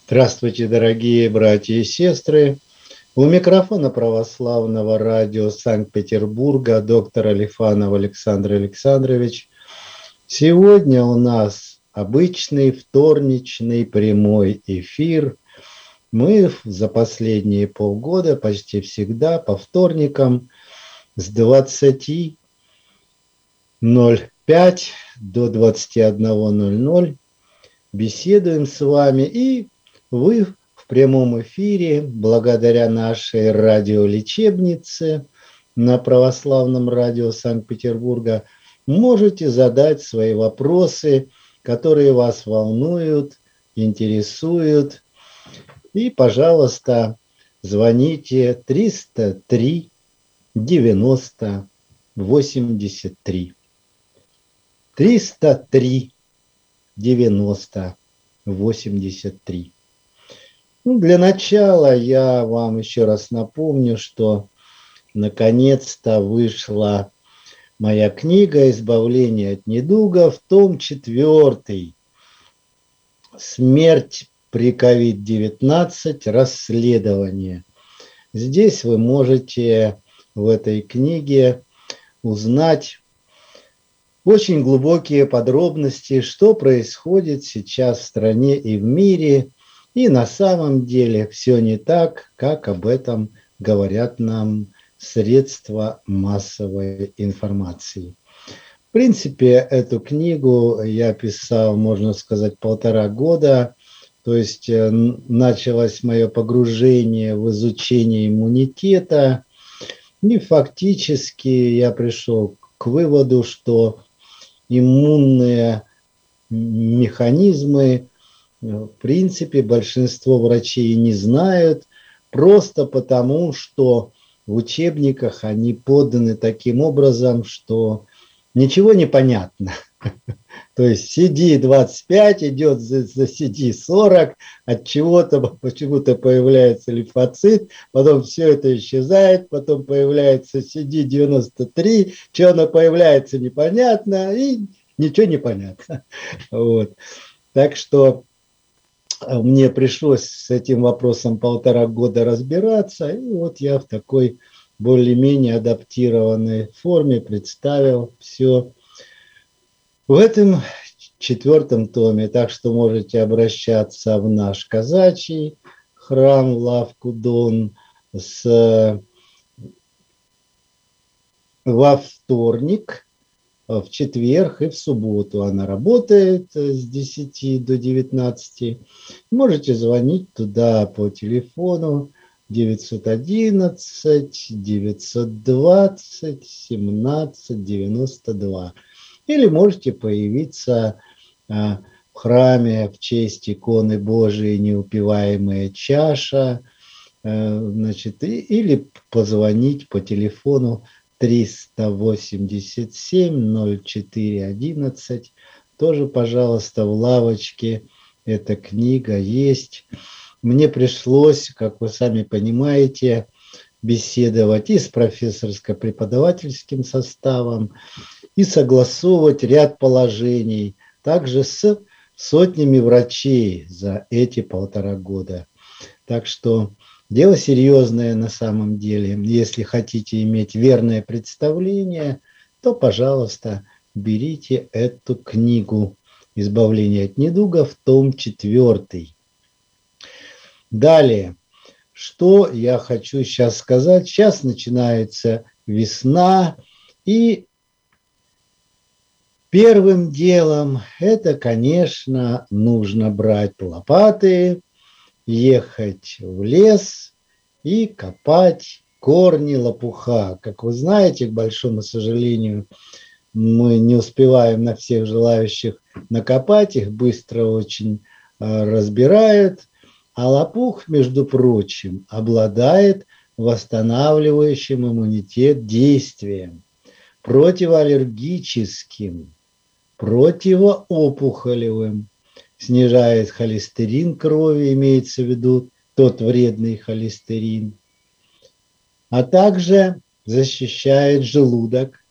Здравствуйте, дорогие братья и сестры. У микрофона православного радио Санкт-Петербурга доктор Алифанов Александр Александрович. Сегодня у нас обычный вторничный прямой эфир. Мы за последние полгода почти всегда по вторникам с 20:05 до 21:00 беседуем с вами, и вы в прямом эфире, благодаря нашей радиолечебнице на православном радио Санкт-Петербурга, можете задать свои вопросы, которые вас волнуют, интересуют. И, пожалуйста, звоните 303 90 83. 303 90 83. Для начала я вам еще раз напомню, что наконец-то вышла моя книга «Избавление от недугов», том 4. «Смерть при COVID-19. Расследование». Здесь вы можете в этой книге узнать очень глубокие подробности, что происходит сейчас в стране и в мире. И на самом деле все не так, как об этом говорят нам средства массовой информации. В принципе, эту книгу я писал, можно сказать, 1,5 года. То есть началось мое погружение в изучение иммунитета. И фактически я пришел к выводу, что иммунные механизмы, в принципе, большинство врачей не знают, просто потому, что в учебниках они поданы таким образом, что ничего не понятно. То есть CD25 идет за CD40, от чего-то почему-то появляется лимфоцит, потом все это исчезает, потом появляется CD93, что оно появляется непонятно, и ничего не понятно. Вот. Так что мне пришлось с этим вопросом 1,5 года разбираться, и вот я в такой более-менее адаптированной форме представил все в этом 4 томе. Так что можете обращаться в наш казачий храм, лавку Дон, во вторник, в четверг и в субботу. Она работает с 10 до 19. Можете звонить туда по телефону 911 920 17 92. Или можете появиться в храме в честь иконы Божией «Неупиваемая чаша», или позвонить по телефону 387-04-11. Тоже, пожалуйста, в лавочке эта книга есть. Мне пришлось, как вы сами понимаете, беседовать и с профессорско-преподавательским составом, и согласовывать ряд положений, также с сотнями врачей за эти 1,5 года. Так что дело серьезное на самом деле. Если хотите иметь верное представление, то, пожалуйста, берите эту книгу «Избавление от недугов», том 4. Далее, что я хочу сейчас сказать. Сейчас начинается весна, и первым делом это, конечно, нужно брать лопаты, ехать в лес и копать корни лопуха. Как вы знаете, к большому сожалению, мы не успеваем на всех желающих накопать, их быстро очень разбирают. А лопух, между прочим, обладает восстанавливающим иммунитет действием, противоаллергическим, противоопухолевым, снижает холестерин крови, имеется в виду тот вредный холестерин, а также защищает желудок,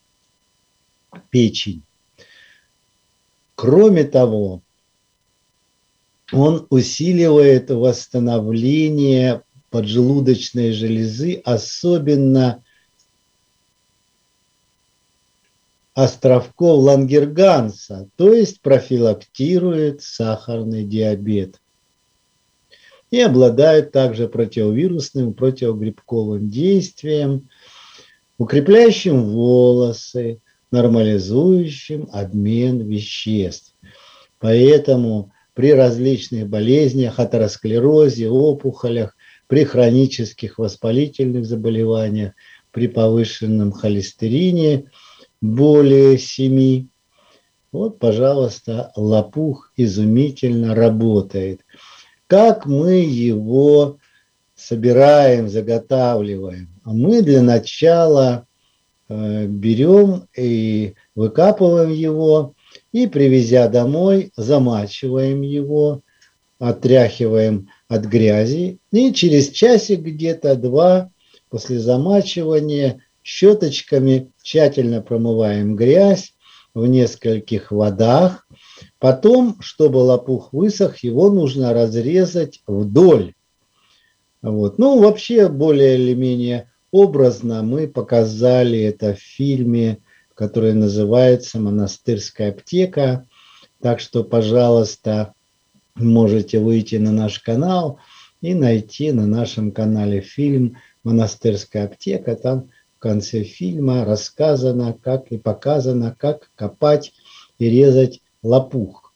печень. Кроме того, Он усиливает восстановление поджелудочной железы, особенно островков Лангерганса, то есть профилактирует сахарный диабет. И обладает также противовирусным, противогрибковым действием, укрепляющим волосы, нормализующим обмен веществ. Поэтому при различных болезнях, атеросклерозе, опухолях, при хронических воспалительных заболеваниях, при повышенном холестерине более 7, вот, пожалуйста, лопух изумительно работает. Как мы его собираем, заготавливаем? Мы для начала берем и выкапываем его, и, привезя домой, замачиваем его, отряхиваем от грязи, и через часик где-то 2 после замачивания щеточками тщательно промываем грязь в нескольких водах. Потом, чтобы лопух высох, его нужно разрезать вдоль. Вот. Ну, вообще, более или менее образно мы показали это в фильме, который называется «Монастырская аптека». Так что, пожалуйста, можете выйти на наш канал и найти на нашем канале фильм «Монастырская аптека». Там в конце фильма рассказано, как и показано, как копать и резать лопух.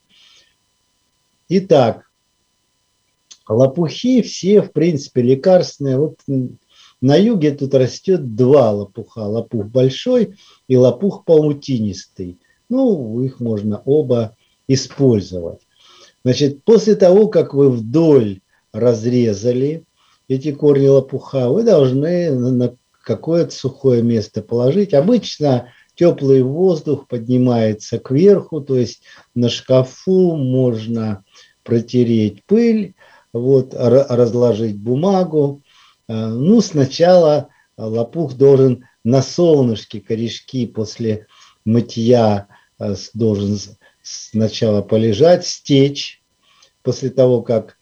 Итак, лопухи все, в принципе, лекарственные. Вот на юге тут растет 2 лопуха. Лопух большой и лопух паутинистый. Ну, их можно оба использовать. Значит, после того, как вы вдоль разрезали эти корни лопуха, вы должны на какое-то сухое место положить. Обычно теплый воздух поднимается кверху, то есть на шкафу можно протереть пыль, вот, разложить бумагу. Ну, сначала лопух должен на солнышке, корешки после мытья должен сначала полежать, стечь. После того, как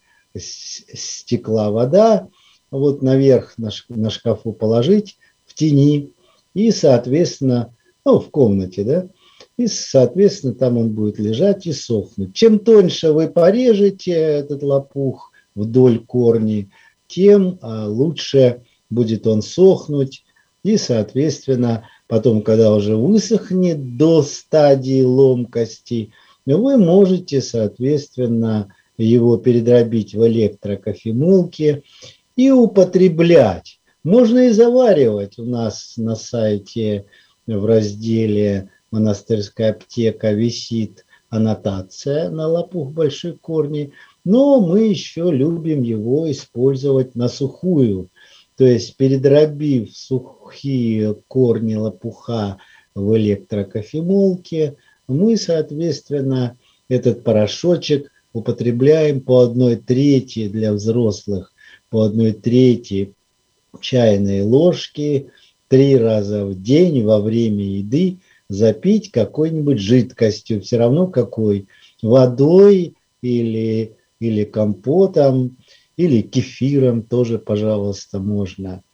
стекла вода, вот наверх на шкафу положить в тени и, соответственно, ну, в комнате, да, и, соответственно, там он будет лежать и сохнуть. Чем тоньше вы порежете этот лопух вдоль корней, тем лучше будет он сохнуть. И, соответственно, потом, когда уже высохнет до стадии ломкости, вы можете, соответственно, его передробить в электрокофемолке и употреблять. Можно и заваривать. У нас на сайте в разделе «Монастырская аптека» висит аннотация на лопух большой корни, но мы еще любим его использовать на сухую. То есть, передробив сухие корни лопуха в электрокофемолке, мы, соответственно, этот порошочек употребляем по 1/3 для взрослых, по 1/3 чайной ложки 3 раза в день во время еды, запить какой-нибудь жидкостью, все равно какой, водой или компотом, или кефиром тоже, пожалуйста, можно.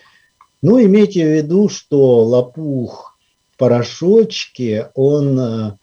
Ну, имейте в виду, что лопух в порошочке, он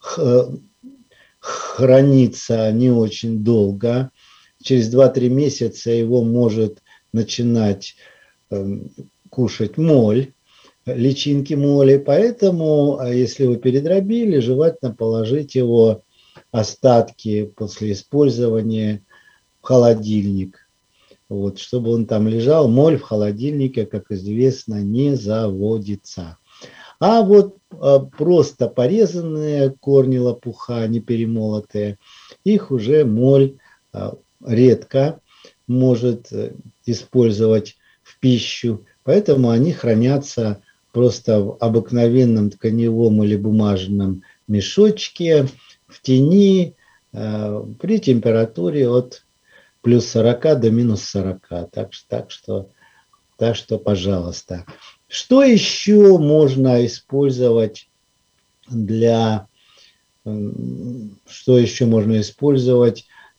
хранится не очень долго. Через 2-3 месяца его может начинать кушать моль, личинки моли. Поэтому, если вы передробили, желательно положить его остатки после использования в холодильник. Вот, чтобы он там лежал. Моль в холодильнике, как известно, не заводится. А вот просто порезанные корни лопуха, не перемолотые, их уже моль редко может использовать в пищу. Поэтому они хранятся просто в обыкновенном тканевом или бумажном мешочке в тени при температуре от плюс 40 до минус 40. Так что, пожалуйста. Что еще можно использовать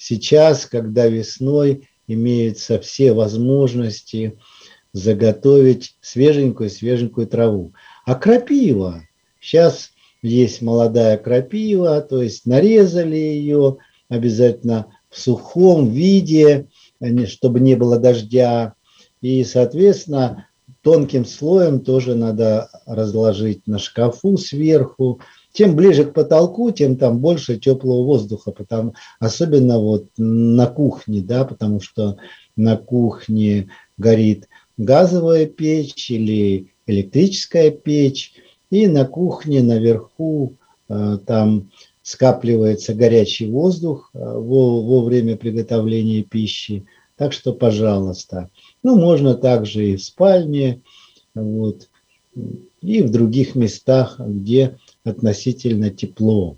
сейчас, когда весной имеются все возможности заготовить свеженькую траву. А крапива, сейчас есть молодая крапива, то есть нарезали ее обязательно в сухом виде, чтобы не было дождя. И, соответственно, тонким слоем тоже надо разложить на шкафу сверху. Чем ближе к потолку, тем там больше теплого воздуха, особенно вот на кухне, да, потому что на кухне горит газовая печь или электрическая печь, и на кухне наверху там скапливается горячий воздух во время приготовления пищи. Так что, пожалуйста. Ну, можно также и в спальне, вот, и в других местах, где относительно тепло.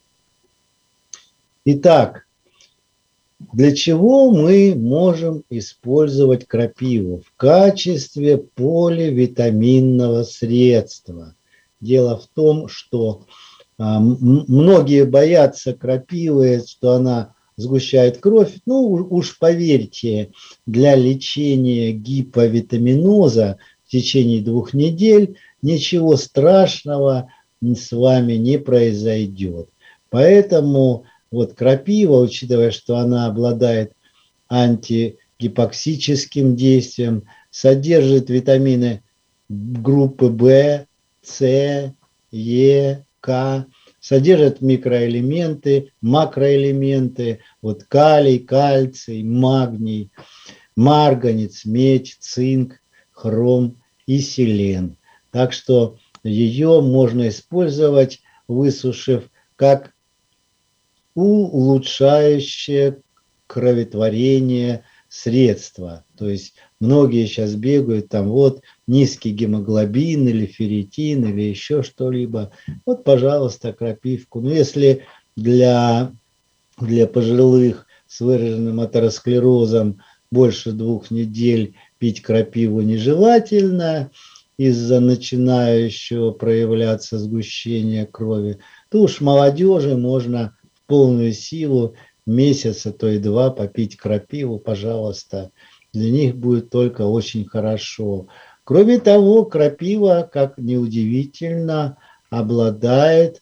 Итак, для чего мы можем использовать крапиву? В качестве поливитаминного средства. Дело в том, что многие боятся крапивы, что она сгущает кровь. Ну, уж поверьте, для лечения гиповитаминоза в течение 2 недель ничего страшного с вами не произойдет. Поэтому вот крапива, учитывая, что она обладает антигипоксическим действием, содержит витамины группы В, С, Е, К, содержит микроэлементы, макроэлементы, вот калий, кальций, магний, марганец, медь, цинк, хром и селен. Так что ее можно использовать, высушив, как улучшающее кроветворение средства. То есть многие сейчас бегают, там вот низкий гемоглобин или ферритин или еще что-либо. Вот, пожалуйста, крапивку. Но если для пожилых с выраженным атеросклерозом больше 2 недель пить крапиву нежелательно из-за начинающего проявляться сгущения крови, то уж молодежи можно в полную силу месяц, а то и 2 попить крапиву, пожалуйста. Для них будет только очень хорошо. Кроме того, крапива, как неудивительно, обладает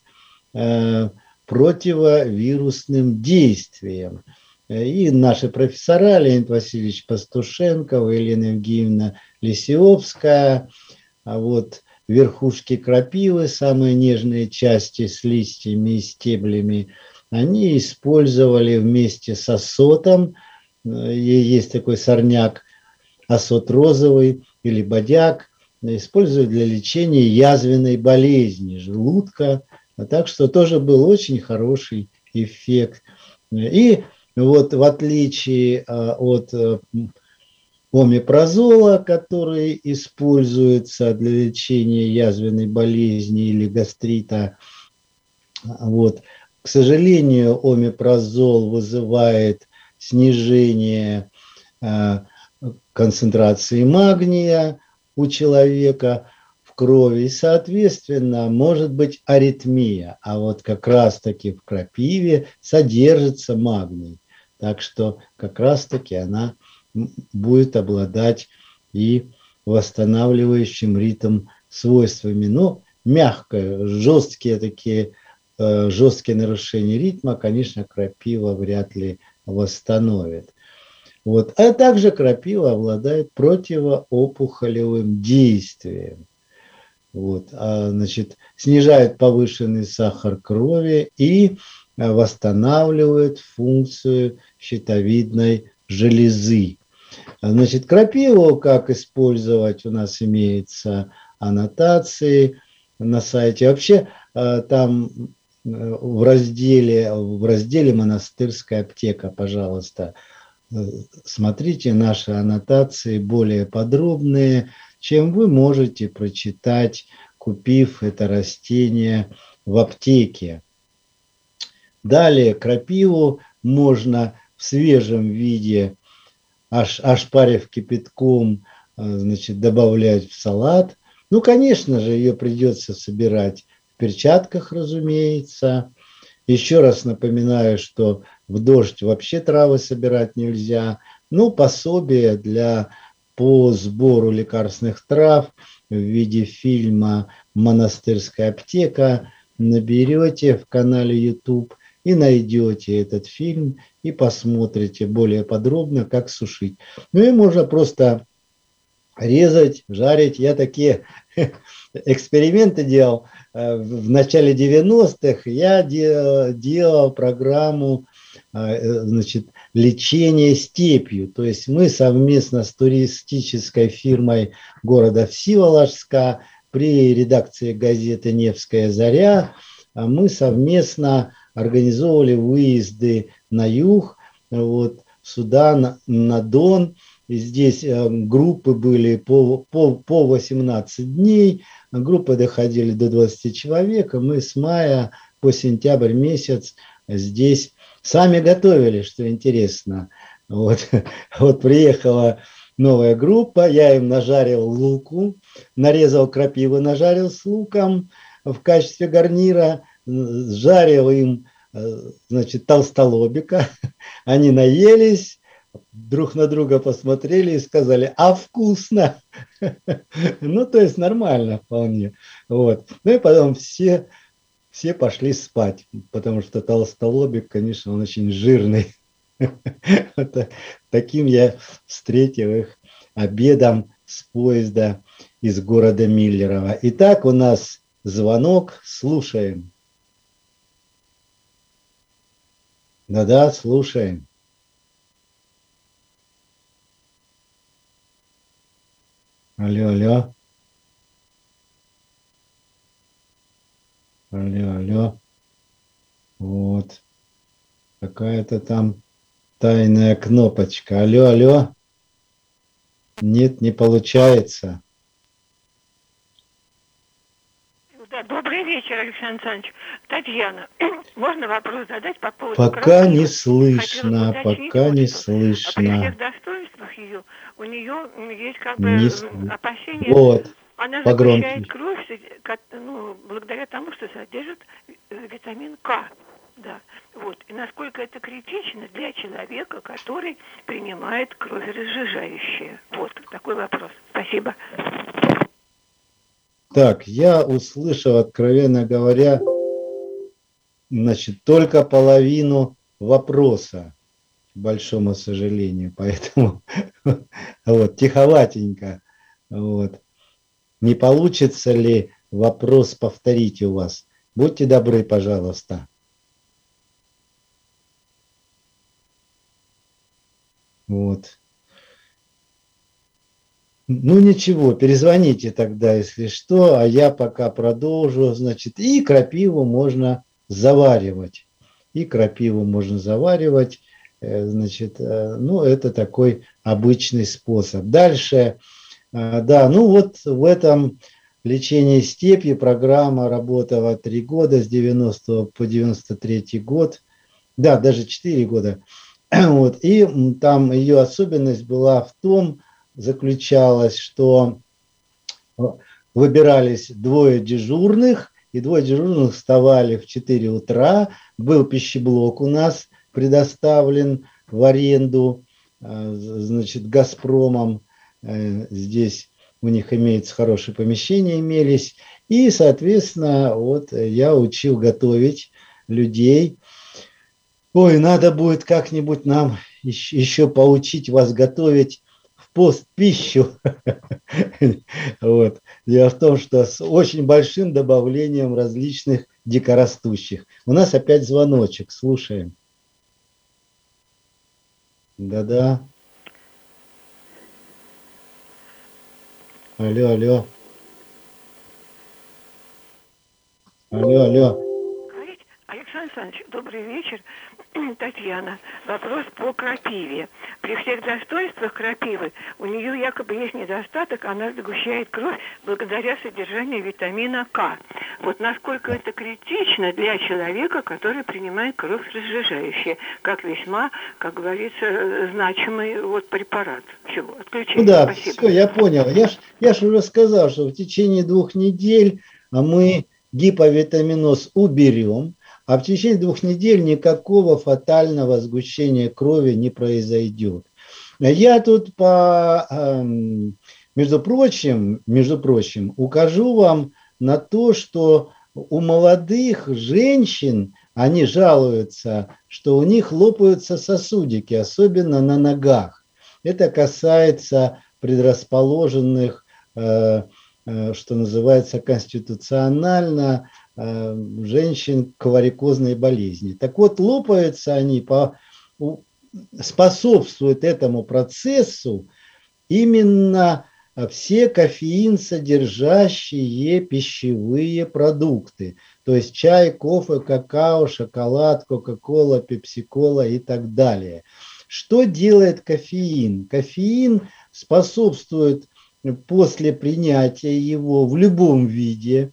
противовирусным действием. И наши профессора Леонид Васильевич Пастушенков, Елена Евгеньевна Лисиовская, а вот верхушки крапивы, самые нежные части с листьями и стеблями, они использовали вместе с осотом. Есть такой сорняк, осот розовый или бодяк, используют для лечения язвенной болезни желудка. Так что тоже был очень хороший эффект. И вот в отличие от омепразола, который используется для лечения язвенной болезни или гастрита, вот, к сожалению, омепразол вызывает снижение концентрации магния у человека в крови, и, соответственно, может быть аритмия. А вот как раз-таки в крапиве содержится магний. Так что как раз-таки она будет обладать и восстанавливающим ритм свойствами. Но мягкое, жесткие нарушения ритма, конечно, крапива вряд ли восстановит. Вот. А также крапива обладает противоопухолевым действием. Вот. Значит, снижает повышенный сахар крови и восстанавливает функцию щитовидной железы. Значит, крапиву как использовать, у нас имеются аннотации на сайте. Вообще там в разделе «Монастырская аптека», пожалуйста, смотрите наши аннотации более подробные, чем вы можете прочитать, купив это растение в аптеке. Далее крапиву можно в свежем виде, ошпарив кипятком, значит, добавлять в салат. Ну, конечно же, ее придется собирать в перчатках, разумеется. Еще раз напоминаю, что в дождь вообще травы собирать нельзя. Ну, пособие по сбору лекарственных трав в виде фильма «Монастырская аптека» наберете в канале YouTube и найдете этот фильм и посмотрите более подробно, как сушить. Ну и можно просто резать, жарить. Я такие эксперименты делал. В начале 90-х я делал программу, значит, лечения степью. То есть мы совместно с туристической фирмой города Всеволожска при редакции газеты «Невская заря» мы совместно организовывали выезды на юг, вот, сюда, на Дон. И здесь группы были по 18 дней, группы доходили до 20 человек, и мы с мая по сентябрь месяц здесь сами готовили, что интересно. Вот, вот приехала новая группа, я им нажарил луку, нарезал крапивы, нажарил с луком в качестве гарнира, жарил им, значит, толстолобика, они наелись, друг на друга посмотрели и сказали: а вкусно. Ну, то есть нормально вполне. Вот. Ну и потом все пошли спать, потому что толстолобик, конечно, он очень жирный. Таким я встретил их обедом с поезда из города Миллерово. Итак, у нас звонок, слушаем. Да-да, слушаем. Алло, алло. Алло, алло. Вот. Какая-то там тайная кнопочка. Алло, алло. Нет, не получается. Да, добрый вечер, Александр Александрович. Татьяна, можно вопрос задать по поводу... Пока не слышно, пока не слышно. При всех достоинствах ее, у нее есть как бы опасения... Вот. Она загущает кровь, ну, благодаря тому, что содержит витамин К. Да. Вот. И насколько это критично для человека, который принимает кроверазжижающее. Вот такой вопрос. Спасибо. Так, я услышал, откровенно говоря, значит, только половину вопроса, к большому сожалению, поэтому вот, тиховатенько. Вот. Не получится ли вопрос повторить у вас? Будьте добры, пожалуйста. Вот. Ну ничего, перезвоните тогда, если что, а я пока продолжу. Значит, и крапиву можно заваривать. И крапиву можно заваривать. Значит, ну это такой обычный способ. Дальше, да, ну вот в этом лечении степи программа работала 3 года, с 90 по 93 год. Да, даже 4 года. Вот, и там ее особенность была в том, заключалась, что выбирались двое дежурных, и двое дежурных вставали в 4 утра. Был пищеблок у нас предоставлен в аренду, значит, «Газпромом». Здесь у них имеется хорошие помещения, имелись. И, соответственно, вот я учил готовить людей. Ой, надо будет как-нибудь нам еще поучить вас готовить в пост пищу. Вот. Дело в том, что с очень большим добавлением различных дикорастущих. У нас опять звоночек, слушаем. Да-да. Алло, алло. Алло, алло. Александр Александрович, добрый вечер. Татьяна, вопрос по крапиве. При всех достоинствах крапивы у нее якобы есть недостаток, она сгущает кровь благодаря содержанию витамина К. Вот насколько это критично для человека, который принимает кровь-разжижающее, как весьма, как говорится, значимый вот препарат. Все, отключение. Ну да, спасибо. все, я понял. Я ж уже сказал, что в течение 2 недель мы гиповитаминоз уберем, а в течение 2 недель никакого фатального сгущения крови не произойдет. Я тут между прочим, укажу вам на то, что у молодых женщин, они жалуются, что у них лопаются сосудики, особенно на ногах. Это касается предрасположенных, что называется, конституционально женщин к варикозной болезни. Так вот, лопаются они, способствуют этому процессу именно все кофеин содержащие пищевые продукты. То есть чай, кофе, какао, шоколад, кока-кола, пепси-кола и так далее. Что делает кофеин? Кофеин способствует после принятия его в любом виде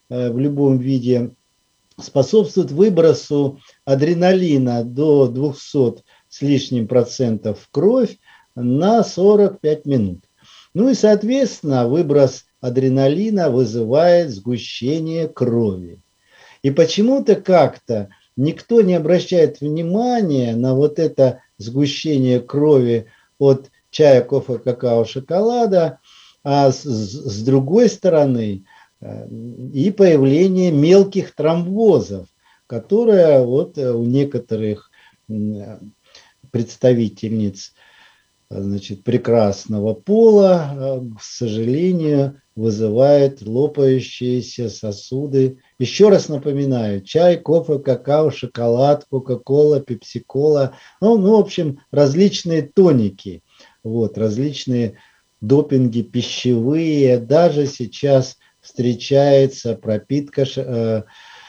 способствует выбросу адреналина до 200 с лишним процентов в кровь на 45 минут. Ну и, соответственно, выброс адреналина вызывает сгущение крови. И почему-то как-то никто не обращает внимания на вот это сгущение крови от чая, кофе, какао, шоколада, а с другой стороны и появление мелких тромбозов, которое вот у некоторых представительниц, значит, прекрасного пола, к сожалению, вызывает лопающиеся сосуды. Еще раз напоминаю, чай, кофе, какао, шоколад, кока-кола, пепси-кола, ну, в общем, различные тоники, вот, различные допинги пищевые. Даже сейчас встречается пропитка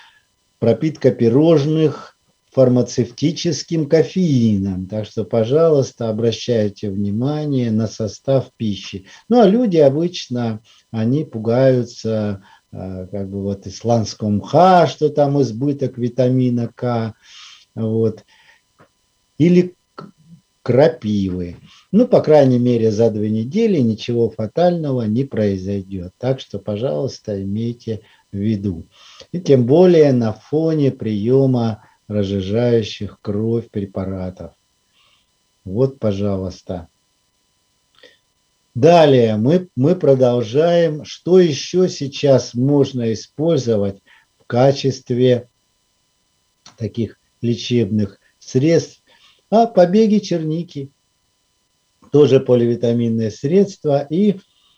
пирожных фармацевтическим кофеином. Так что, пожалуйста, обращайте внимание на состав пищи. Ну, а люди обычно, они пугаются как бы вот исландского мха, что там избыток витамина К, вот, или крапивы. Ну, по крайней мере, за 2 недели ничего фатального не произойдет. Так что, пожалуйста, имейте в виду. И тем более на фоне приема разжижающих кровь препаратов. Вот, пожалуйста. Далее мы продолжаем. Что еще сейчас можно использовать в качестве таких лечебных средств? Побеги черники. Тоже поливитаминное средство и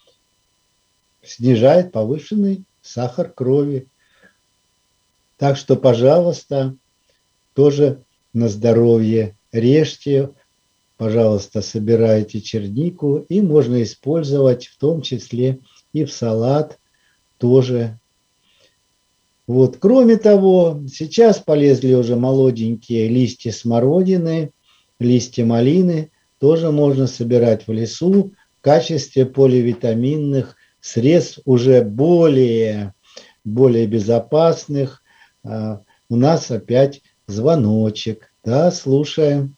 снижает повышенный сахар крови. Так что, пожалуйста, тоже на здоровье режьте, пожалуйста, собирайте чернику, и можно использовать в том числе и в салат тоже. Вот. Кроме того, сейчас полезли уже молоденькие листья смородины, листья малины, тоже можно собирать в лесу в качестве поливитаминных средств, уже более безопасных. У нас опять звоночек. Да, слушаем.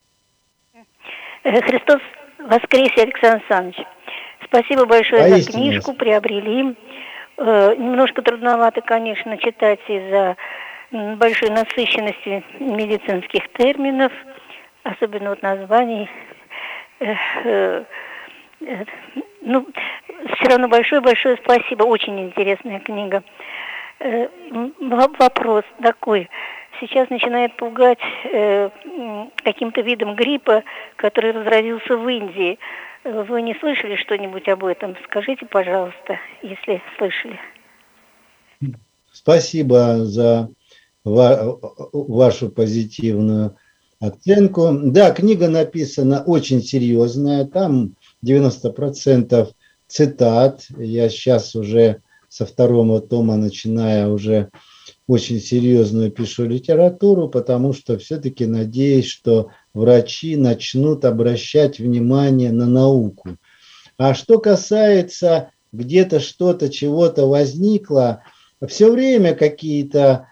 Христос воскресе, Александр Александрович. Спасибо большое за книжку, приобрели. Немножко трудновато, конечно, читать из-за большой насыщенности медицинских терминов, особенно вот названий. Ну, все равно большое спасибо. Очень интересная книга. Вопрос такой. Сейчас начинает пугать каким-то видом гриппа, который разразился в Индии. Вы не слышали что-нибудь об этом? Скажите, пожалуйста, если слышали. Спасибо за вашу позитивную оценку. Да, книга написана очень серьезная. Там 90% цитат. Я сейчас уже со 2 тома, начиная, уже очень серьезную пишу литературу, потому что все-таки надеюсь, что врачи начнут обращать внимание на науку. А что касается где-то что-то, чего-то возникло, все время какие-то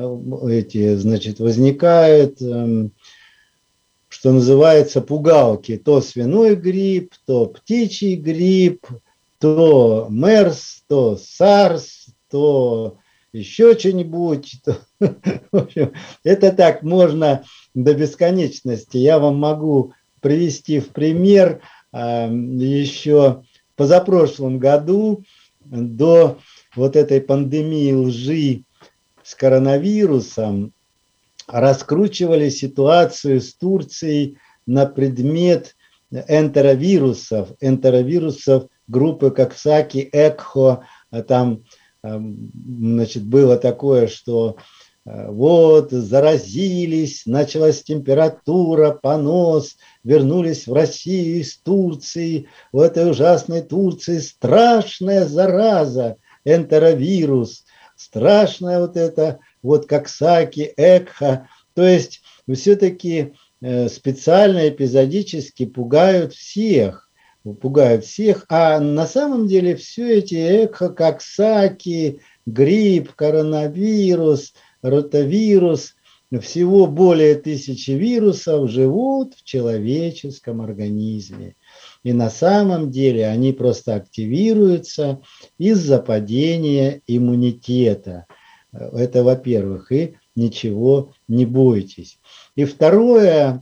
возникают, что называется, пугалки. То свиной грипп, то птичий грипп, то МЕРС, то САРС, то еще что-нибудь. В общем, это так можно до бесконечности. Я вам могу привести в пример еще в позапрошлом году до вот этой пандемии лжи с коронавирусом раскручивали ситуацию с Турцией на предмет энтеровирусов группы Коксаки, Экхо. Там, значит, было такое, что вот заразились, началась температура, понос, вернулись в Россию из Турции, в этой ужасной Турции страшная зараза, энтеровирус, страшная вот это, вот Коксаки, Экхо. То есть все-таки специально, эпизодически пугают всех, а на самом деле все эти Экхо, Коксаки, грипп, коронавирус, ротавирус, всего более 1000 вирусов живут в человеческом организме. И на самом деле они просто активируются из-за падения иммунитета. Это, во-первых, и ничего не бойтесь. И второе,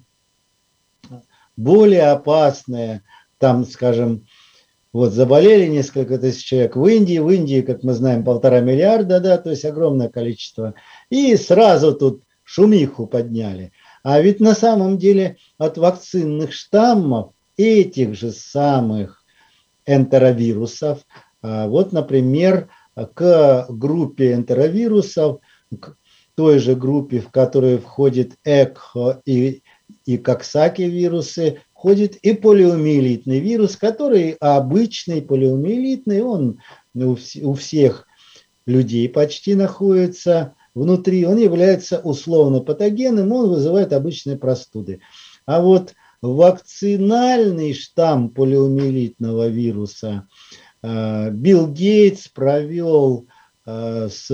более опасное, там, скажем, вот заболели несколько тысяч человек в Индии, как мы знаем, 1,5 миллиарда, да, то есть огромное количество, и сразу тут шумиху подняли. А ведь на самом деле от вакцинных штаммов этих же самых энтеровирусов, вот, например, к группе энтеровирусов, к той же группе, в которую входит Экхо и Коксаки вирусы, входит и полиомиелитный вирус, который обычный полиомиелитный, он у всех людей почти находится внутри, он является условно патогенным, он вызывает обычные простуды. А вот вакцинальный штамм полиомиелитного вируса Билл Гейтс провел с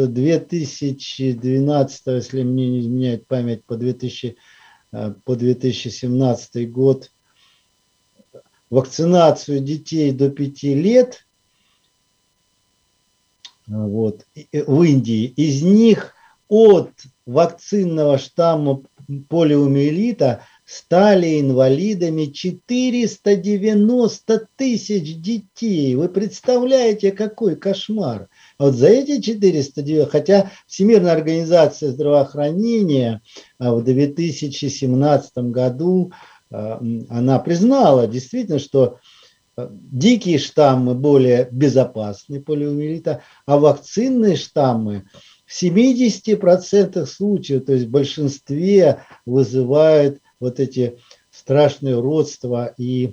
2012, если мне не изменяет память, по 2017 год вакцинацию детей до 5 лет вот, в Индии. Из них от вакцинного штамма полиомиелита стали инвалидами 490 тысяч детей. Вы представляете, какой кошмар? Вот за эти 490, хотя Всемирная организация здравоохранения в 2017 году она признала действительно, что дикие штаммы более безопасны полиомиелита, а вакцинные штаммы в 70% случаев, то есть в большинстве, вызывают вот эти страшные уродства и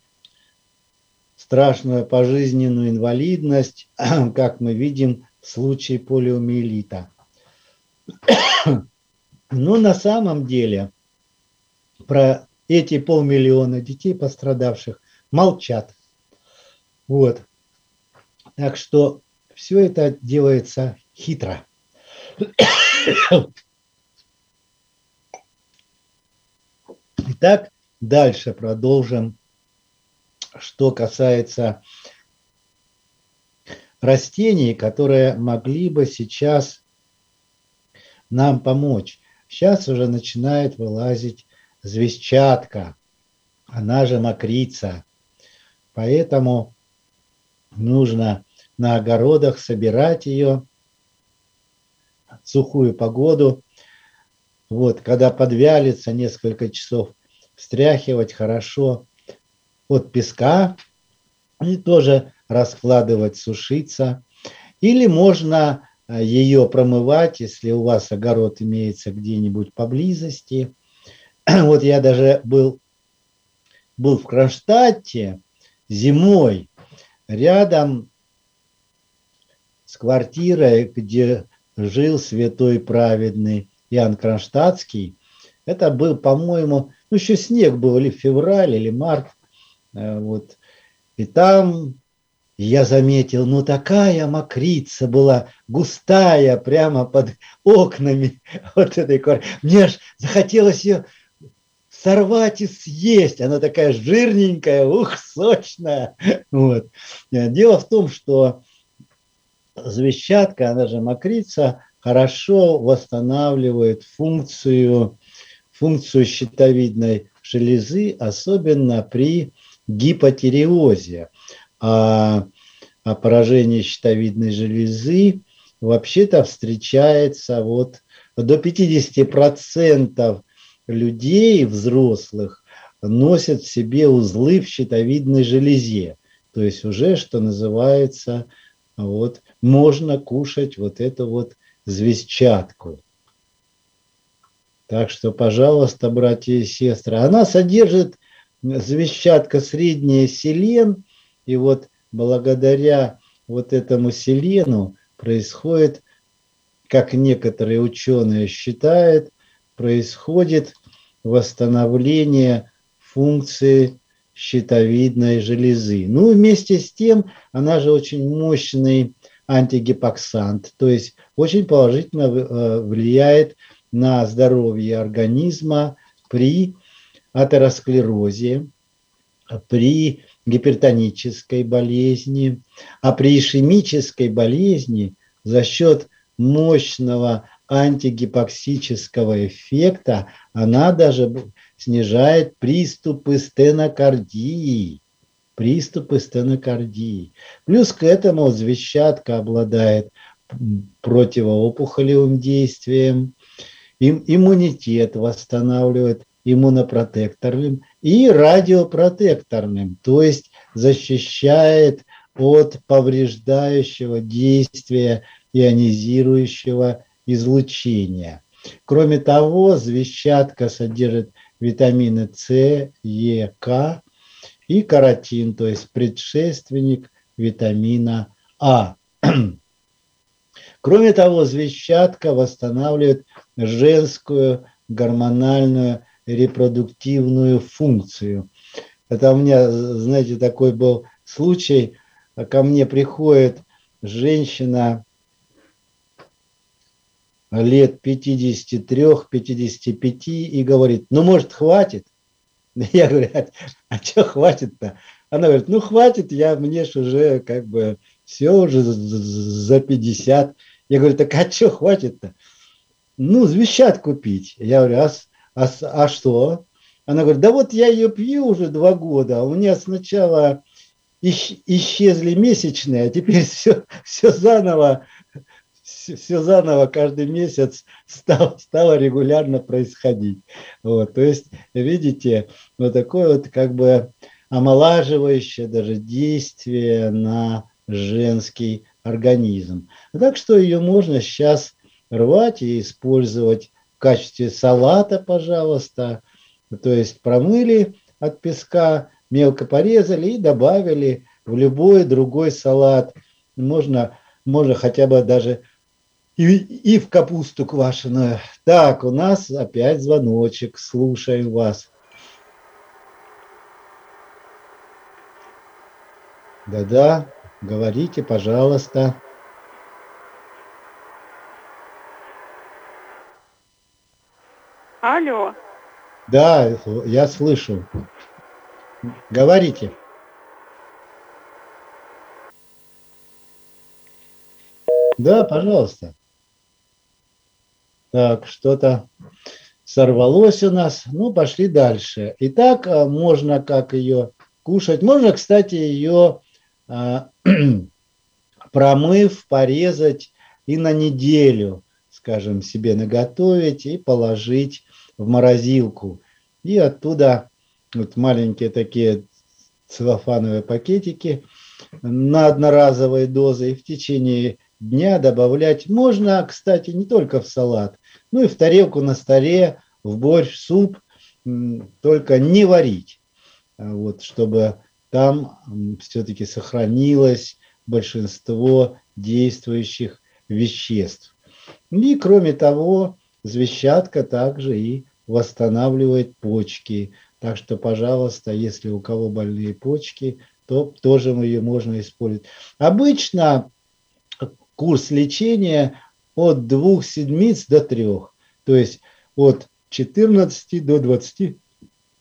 страшную пожизненную инвалидность, как мы видим в случае полиомиелита. Но на самом деле про эти 500 000 детей, пострадавших, молчат. Вот. Так что все это делается хитро. Итак, дальше продолжим. Что касается растений, которые могли бы сейчас нам помочь. Сейчас уже начинает вылазить звездчатка, она же мокрица. Поэтому нужно на огородах собирать ее в сухую погоду. Вот, когда подвялится несколько часов, встряхивать хорошо от песка и тоже раскладывать, сушиться. Или можно ее промывать, если у вас огород имеется где-нибудь поблизости. Вот я даже был в Кронштадте зимой, рядом с квартирой, где жил святой праведный Иоанн Кронштадтский. Это был, по-моему, еще снег был, или февраль, или март. Вот. И там я заметил, такая мокрица была, густая, прямо под окнами вот этой квартиры. Мне аж захотелось ее сорвать и съесть. Она такая жирненькая, сочная. Вот. Дело в том, что звездчатка, она же мокрица, хорошо восстанавливает функцию щитовидной железы, особенно при гипотиреозе. А поражение щитовидной железы вообще-то встречается вот до 50% людей взрослых носят в себе узлы в щитовидной железе. То есть уже, что называется, вот, можно кушать вот эту вот звездчатку. Так что, пожалуйста, братья и сестры, она содержит, звездчатка, средний селен, и вот благодаря вот этому селену происходит, как некоторые ученые считают, происходит восстановление функции щитовидной железы. Ну, вместе с тем, она же очень мощный антигипоксант, то есть очень положительно влияет на здоровье организма при атеросклерозе, при гипертонической болезни, а при ишемической болезни за счет мощного антигипоксического эффекта она даже снижает приступы стенокардии. Плюс к этому звездчатка обладает противоопухолевым действием, иммунитет восстанавливает, иммунопротекторным и радиопротекторным, то есть защищает от повреждающего действия ионизирующего излучения. Кроме того, звездчатка содержит витамины С, Е, К и каротин, то есть предшественник витамина А. Кроме того, звездчатка восстанавливает женскую гормональную репродуктивную функцию. Это у меня, знаете, такой был случай, ко мне приходит женщина лет 53-55 и говорит: ну, может, хватит? Я говорю: а что хватит-то? Она говорит: ну, хватит, мне ж уже как бы все уже за 50. Я говорю: так а что хватит-то? Ну, звездчатку пить. Я говорю: а что? Она говорит: да вот я ее пью уже 2 года, а у меня сначала исчезли месячные, а теперь все заново каждый месяц стало регулярно происходить. Вот, то есть, видите, вот такое вот как бы омолаживающее даже действие на женский организм. Так что ее можно сейчас рвать и использовать в качестве салата, пожалуйста. То есть промыли от песка, мелко порезали и добавили в любой другой салат. Можно хотя бы даже и в капусту квашеную. Так, у нас опять звоночек. Слушаем вас. Да-да, говорите, пожалуйста. Алло. Да, я слышу. Говорите. Да, пожалуйста. Так, что-то сорвалось у нас. Ну, пошли дальше. Итак, можно как ее кушать. Можно, кстати, ее промыв, порезать и на неделю, скажем, себе наготовить и положить в морозилку. И оттуда вот маленькие такие целлофановые пакетики на одноразовые дозы и в течение дня добавлять. Можно, кстати, не только в салат, но и в тарелку на столе, в борщ, суп, только не варить, вот, чтобы там все-таки сохранилось большинство действующих веществ. И кроме того, звездчатка также и восстанавливает почки. Так что, пожалуйста, если у кого больные почки, то тоже ее можно использовать. Обычно курс лечения от 2 седмиц до 3, то есть от 14 до 21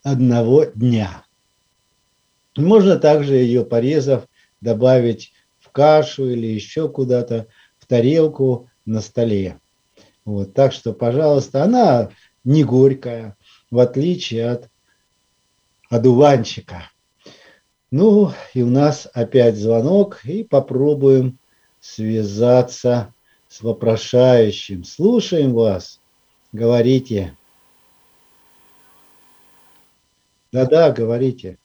дня. Можно также ее, порезав, добавить в кашу или еще куда-то в тарелку на столе. Вот, так что, пожалуйста, она не горькая, в отличие от одуванчика. Ну, и у нас опять звонок, и попробуем связаться с вопрошающим. Слушаем вас, говорите. Да-да, говорите.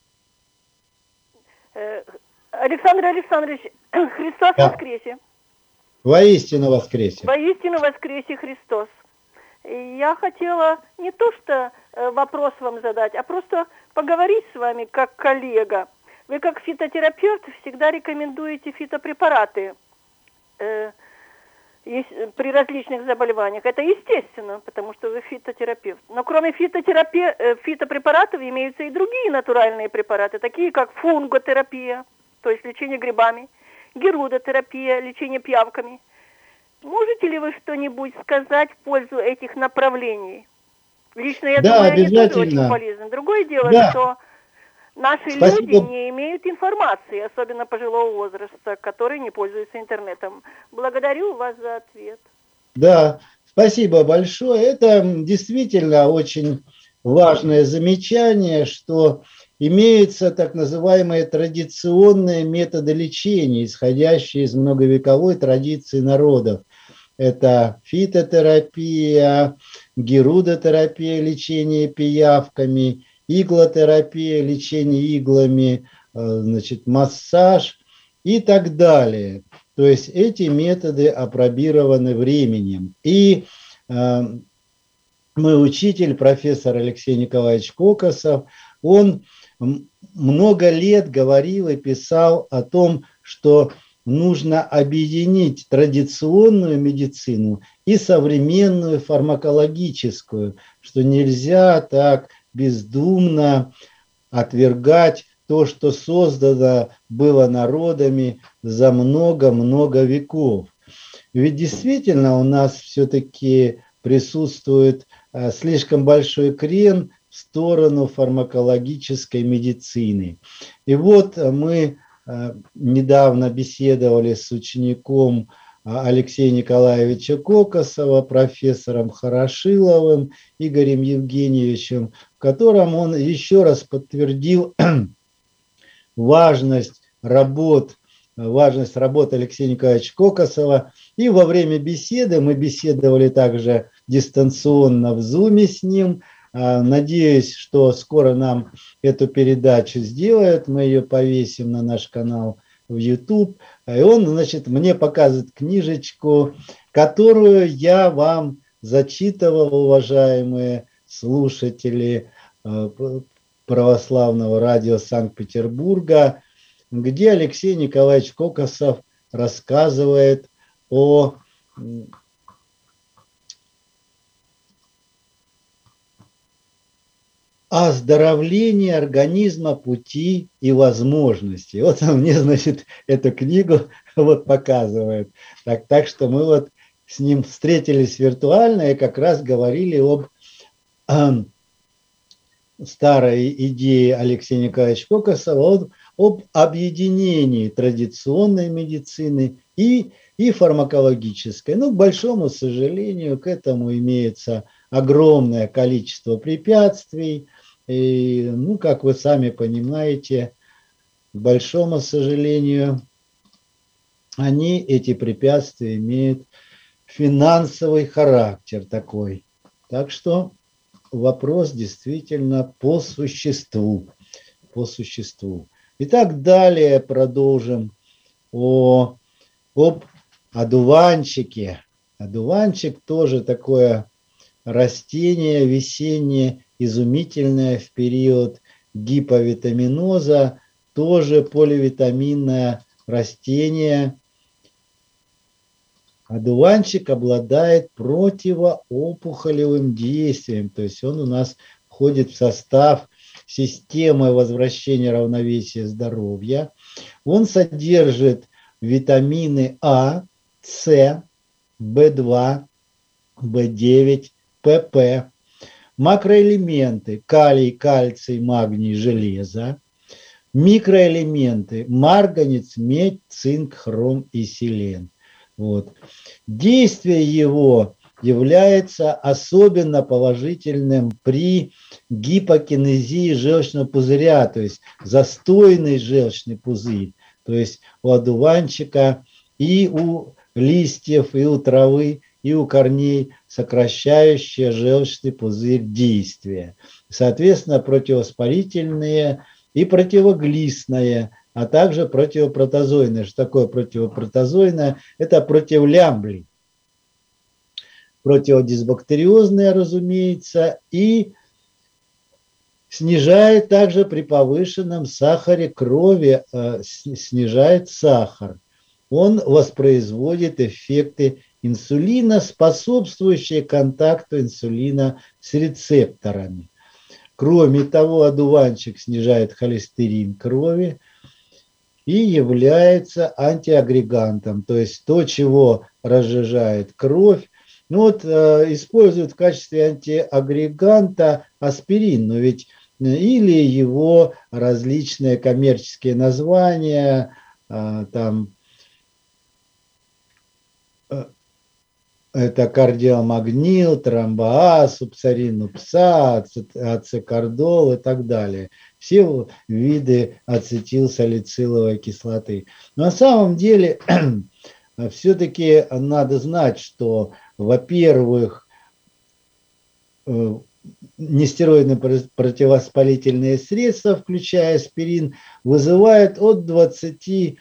Александр Александрович, Христос воскресе! Воистину воскресе! Воистину воскресе Христос! Я хотела не то что вопрос вам задать, а просто поговорить с вами как коллега. Вы как фитотерапевт всегда рекомендуете фитопрепараты при различных заболеваниях. Это естественно, потому что вы фитотерапевт. Но кроме фитопрепаратов имеются и другие натуральные препараты, такие как фунготерапия, то есть лечение грибами, герудотерапия, лечение пиявками. Можете ли вы что-нибудь сказать в пользу этих направлений? Лично я думаю, они тоже очень полезны. Другое дело, что наши люди не имеют информации, особенно пожилого возраста, которые не пользуются интернетом. Благодарю вас за ответ. Да, спасибо большое. Это действительно очень важное замечание, что имеются так называемые традиционные методы лечения, исходящие из многовековой традиции народов. Это фитотерапия, герудотерапия, лечение пиявками, иглотерапия, лечение иглами, значит, массаж и так далее. То есть эти методы апробированы временем. И мой учитель, профессор Алексей Николаевич Кокосов, он много лет говорил и писал о том, что нужно объединить традиционную медицину и современную фармакологическую, что нельзя так бездумно отвергать то, что создано было народами за много-много веков. Ведь действительно у нас все-таки присутствует слишком большой крен в сторону фармакологической медицины. И вот мы недавно беседовали с учеником Алексея Николаевича Кокосова, профессором Хорошиловым Игорем Евгеньевичем, в котором он еще раз подтвердил важность работ Алексея Николаевича Кокосова. И во время беседы, мы беседовали также дистанционно в Zoom с ним. Надеюсь, что скоро нам эту передачу сделают, мы ее повесим на наш канал в YouTube. И он, значит, мне показывает книжечку, которую я вам зачитывал, уважаемые слушатели православного радио Санкт-Петербурга, где Алексей Николаевич Кокосов рассказывает о оздоровлении организма, пути и возможностей. Вот он мне, значит, эту книгу вот показывает. Так что мы вот с ним встретились виртуально и как раз говорили об старой идее Алексея Николаевича Кокосова, об объединении традиционной медицины и фармакологической. Но, к большому сожалению, к этому имеется огромное количество препятствий. И, как вы сами понимаете, к большому сожалению, эти препятствия имеют финансовый характер такой. Так что вопрос действительно по существу. Итак, далее продолжим об одуванчике. Одуванчик тоже такое растение весеннее, изумительное в период гиповитаминоза, тоже поливитаминное растение. Одуванчик обладает противоопухолевым действием, то есть он у нас входит в состав системы возвращения равновесия здоровья. Он содержит витамины А, С, В2, В9, ПП, макроэлементы калий, кальций, магний, железо. микроэлементы: марганец, медь, цинк, хром и селен. Вот. Действие его является особенно положительным при гипокинезии желчного пузыря, то есть застойный желчный пузырь, то есть у одуванчика и у листьев, и у травы, и у корней сокращающее желчный пузырь действия. Соответственно, противовоспалительные и противоглистное, а также противопротозойное. Что такое противопротозойное? Это против лямблий. Противодисбактериозное, разумеется, и снижает также при повышенном сахаре крови, снижает сахар. Он воспроизводит эффекты инсулина, способствующие контакту инсулина с рецепторами. Кроме того, одуванчик снижает холестерин крови и является антиагрегантом, то есть то, чего разжижает кровь. Ну вот используют в качестве антиагреганта аспирин, но ведь или его различные коммерческие названия, там это кардиомагнил, тромбоаз, субсарин упса, ацекардол и так далее. Все виды ацетилсалициловой кислоты. Но на самом деле все-таки надо знать, что, во-первых, нестероидные противовоспалительные средства, включая аспирин, вызывают от 20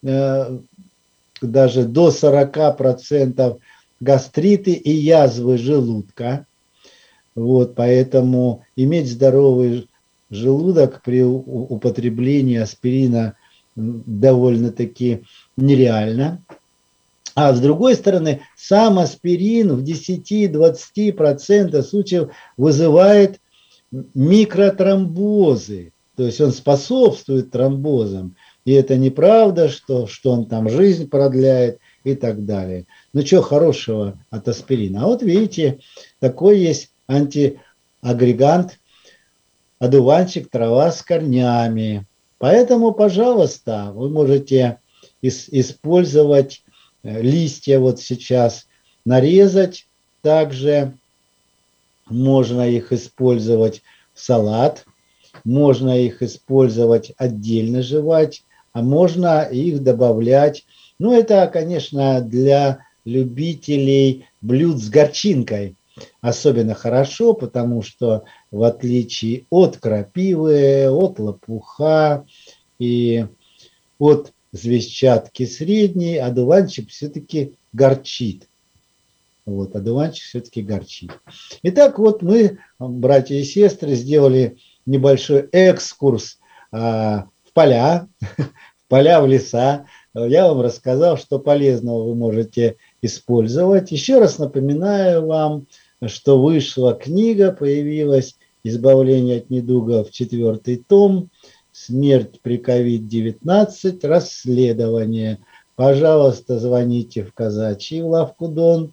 даже до 40% гастриты и язвы желудка. Вот, поэтому иметь здоровый желудок при употреблении аспирина довольно-таки нереально. А с другой стороны, сам аспирин в 10-20% случаев вызывает микротромбозы. То есть он способствует тромбозам. И это неправда, что он там жизнь продляет и так далее. Ну что хорошего от аспирина? А вот видите, такой есть антиагрегант, одуванчик, трава с корнями. Поэтому, пожалуйста, вы можете использовать листья вот сейчас, нарезать. Также можно их использовать в салат, можно их использовать отдельно жевать, а можно их добавлять. Ну, это, конечно, для любителей блюд с горчинкой особенно хорошо, потому что в отличие от крапивы, от лопуха и от звездчатки средней, одуванчик все-таки горчит. Вот, одуванчик все-таки горчит. Итак, вот мы, братья и сестры, сделали небольшой экскурс в поля, в леса. Я вам рассказал, что полезного вы можете использовать. Еще раз напоминаю вам, что вышла книга, появилась «Избавление от недугов», 4-й том, «Смерть при COVID-19. Расследование». Пожалуйста, звоните в казачий в лавку Дон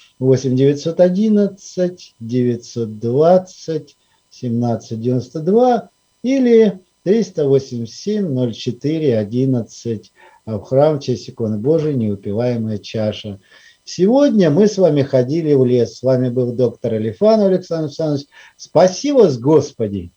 8 911 920 1792 или 387 04 11 в храм в честь иконы Божией «Неупиваемая чаша». Сегодня мы с вами ходили в лес. С вами был доктор Алифанов Александр Александрович. Спаси вас, Господи!